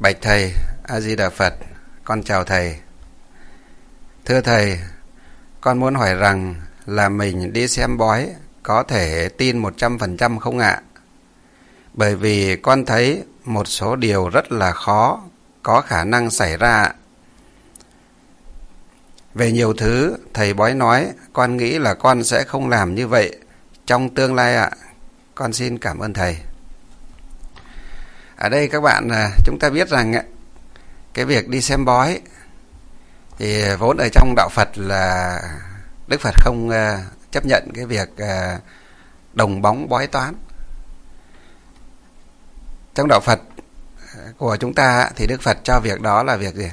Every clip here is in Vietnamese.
Bạch Thầy, A-di-đà Phật, con chào Thầy. Thưa Thầy, con muốn hỏi rằng là mình đi xem bói có thể tin 100% không ạ? Bởi vì con thấy một số điều rất là khó có khả năng xảy ra ạ. Về nhiều thứ Thầy bói nói, con nghĩ là con sẽ không làm như vậy trong tương lai ạ. Con xin cảm ơn Thầy. Ở đây các bạn, chúng ta biết rằng cái việc đi xem bói thì vốn ở trong đạo Phật là Đức Phật không chấp nhận cái việc đồng bóng bói toán. Trong đạo Phật của chúng ta thì Đức Phật cho việc đó là việc gì?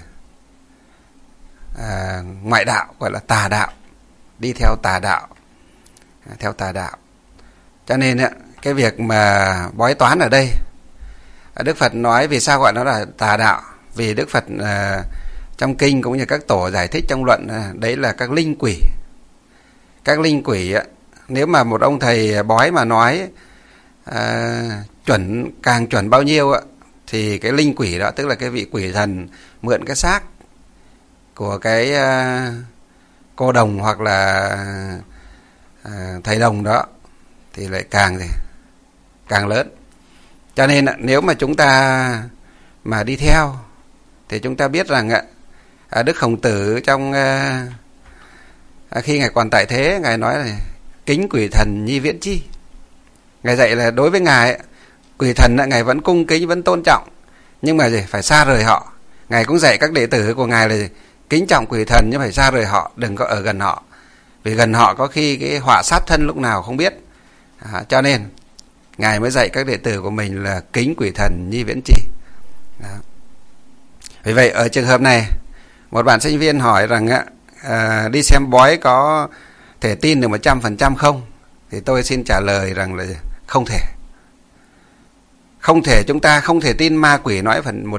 Ngoại đạo, gọi là tà đạo, đi theo tà đạo, theo tà đạo. Cho nên cái việc mà bói toán ở đây, Đức Phật nói vì sao gọi nó là tà đạo? Vì Đức Phật trong kinh cũng như các tổ giải thích trong luận, đấy là các linh quỷ. Các linh quỷ, nếu mà một ông thầy bói mà nói chuẩn, càng chuẩn bao nhiêu thì cái linh quỷ đó, tức là cái vị quỷ thần mượn cái xác của cái cô đồng hoặc là thầy đồng đó thì lại càng lớn. Cho nên nếu mà chúng ta mà đi theo thì chúng ta biết rằng Đức Khổng Tử trong khi Ngài còn tại thế, Ngài nói là kính quỷ thần nhi viễn chi. Ngài dạy là đối với Ngài, quỷ thần Ngài vẫn cung kính, vẫn tôn trọng, nhưng mà phải xa rời họ. Ngài cũng dạy các đệ tử của Ngài là kính trọng quỷ thần nhưng phải xa rời họ, đừng có ở gần họ. Vì gần họ có khi cái họa sát thân lúc nào không biết. Cho nên Ngài mới dạy các đệ tử của mình là kính quỷ thần nhi viễn chi. Đó. Vì vậy ở trường hợp này, một bạn sinh viên hỏi rằng đi xem bói có thể tin được 100% không? Thì tôi xin trả lời rằng là không thể. Không thể, chúng ta không thể tin ma quỷ nói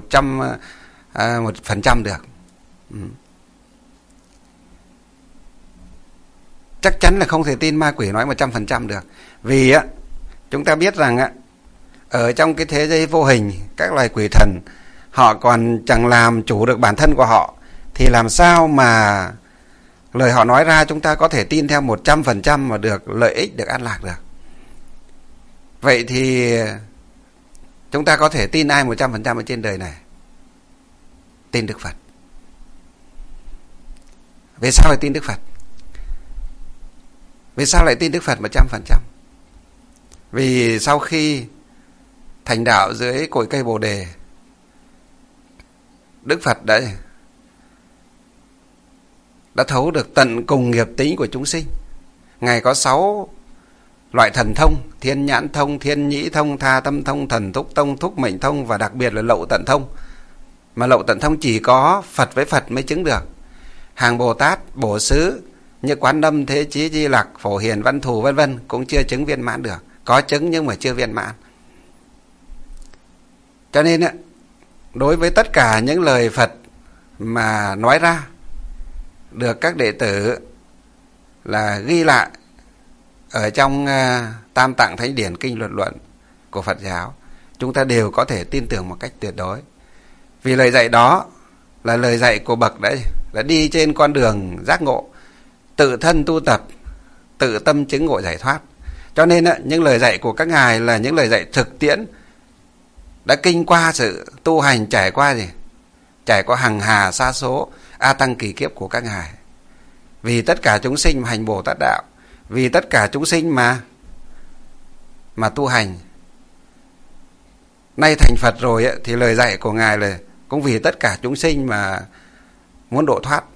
100% được. Chắc chắn là không thể tin ma quỷ nói 100% được. Vì chúng ta biết rằng ở trong cái thế giới vô hình, các loài quỷ thần họ còn chẳng làm chủ được bản thân của họ, thì làm sao mà lời họ nói ra chúng ta có thể tin theo 100% mà được lợi ích, được an lạc được. Vậy thì chúng ta có thể tin ai 100% ở trên đời này? Tin Đức Phật. Vì sao lại tin Đức Phật? Vì sao lại tin Đức Phật 100%? Vì sau khi thành đạo dưới cội cây Bồ Đề, Đức Phật đã thấu được tận cùng nghiệp tính của chúng sinh. Ngài có 6 loại thần thông: thiên nhãn thông, thiên nhĩ thông, tha tâm thông, thần thúc thông, thúc mệnh thông, và đặc biệt là lậu tận thông. Mà lậu tận thông chỉ có Phật với Phật mới chứng được. Hàng Bồ Tát, Bổ Xứ như Quán Âm, Thế Chí, Di Lặc, Phổ Hiền, Văn Thù vân vân cũng chưa chứng viên mãn được. Có chứng nhưng mà chưa viên mãn. Cho nên đối với tất cả những lời Phật mà nói ra, được các đệ tử là ghi lại ở trong Tam Tạng Thánh Điển Kinh Luật Luận của Phật giáo, chúng ta đều có thể tin tưởng một cách tuyệt đối. Vì lời dạy đó là lời dạy của bậc đấy, là đi trên con đường giác ngộ, tự thân tu tập, tự tâm chứng ngộ giải thoát. Cho nên những lời dạy của các ngài là những lời dạy thực tiễn, đã kinh qua sự tu hành, trải qua trải qua hằng hà sa số a tăng kỳ kiếp của các ngài. Vì tất cả chúng sinh mà hành Bồ Tát đạo, vì tất cả chúng sinh mà tu hành, nay thành Phật rồi thì lời dạy của ngài là cũng vì tất cả chúng sinh mà muốn độ thoát,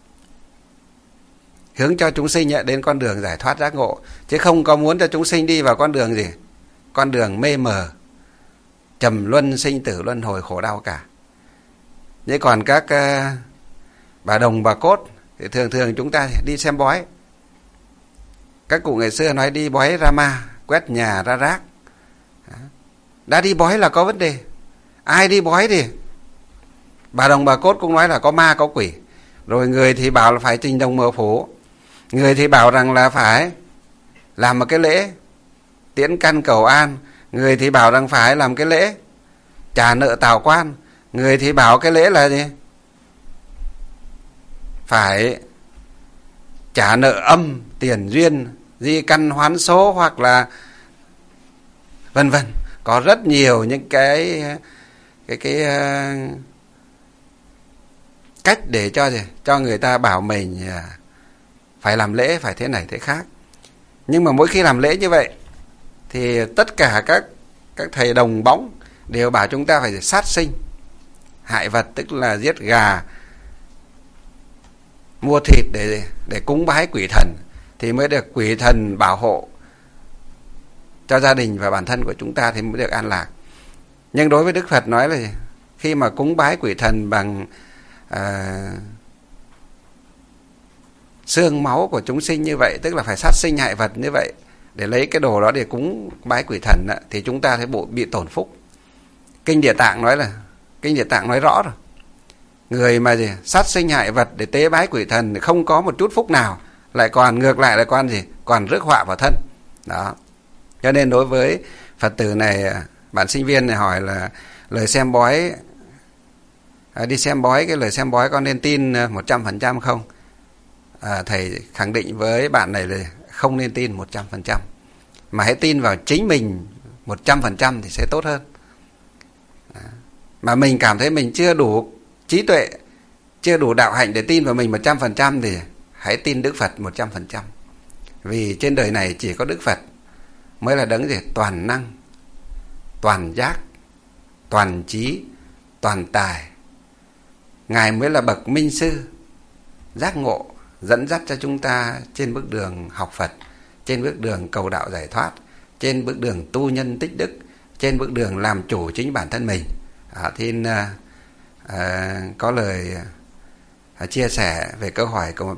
hướng cho chúng sinh đến con đường giải thoát giác ngộ, chứ không có muốn cho chúng sinh đi vào con đường gì? Con đường mê mờ, trầm luân, sinh tử luân hồi, khổ đau cả. Thế còn các bà đồng bà cốt thì thường chúng ta đi xem bói. Các cụ ngày xưa nói đi bói ra ma, quét nhà ra rác. Đã đi bói là có vấn đề. Ai đi bói thì bà đồng bà cốt cũng nói là có ma có quỷ. Rồi người thì bảo là phải trình đồng mở phủ, người thì bảo rằng là phải làm một cái lễ tiễn căn cầu an, người thì bảo rằng phải làm cái lễ trả nợ tào quan, Người thì bảo cái lễ là gì? Phải trả nợ âm, tiền duyên, di căn hoán số, hoặc là vân vân. Có rất nhiều những cái cách để cho người ta bảo mình phải làm lễ, phải thế này thế khác. Nhưng mà mỗi khi làm lễ như vậy thì tất cả các thầy đồng bóng đều bảo chúng ta phải sát sinh hại vật, tức là giết gà, mua thịt để cúng bái quỷ thần, thì mới được quỷ thần bảo hộ cho gia đình và bản thân của chúng ta, thì mới được an lạc. Nhưng đối với Đức Phật nói là khi mà cúng bái quỷ thần bằng xương máu của chúng sinh như vậy, tức là phải sát sinh hại vật như vậy để lấy cái đồ đó để cúng bái quỷ thần, thì chúng ta sẽ bị tổn phúc. Kinh Địa Tạng nói rõ rồi. Người mà sát sinh hại vật để tế bái quỷ thần thì không có một chút phúc nào, lại còn ngược lại là còn rước họa vào thân. Đó. Cho nên đối với Phật tử này, bạn sinh viên này hỏi là lời xem bói, đi xem bói, cái lời xem bói con nên tin 100% không? Thầy khẳng định với bạn này là không nên tin 100%, mà hãy tin vào chính mình 100% thì sẽ tốt hơn. Mà mình cảm thấy mình chưa đủ trí tuệ, chưa đủ đạo hạnh để tin vào mình 100% thì hãy tin Đức Phật 100%. Vì trên đời này chỉ có Đức Phật mới là đấng toàn năng, toàn giác, toàn trí, toàn tài. Ngài mới là bậc minh sư, giác ngộ, dẫn dắt cho chúng ta trên bước đường học Phật, trên bước đường cầu đạo giải thoát, trên bước đường tu nhân tích đức, trên bước đường làm chủ chính bản thân mình. Có lời chia sẻ về câu hỏi của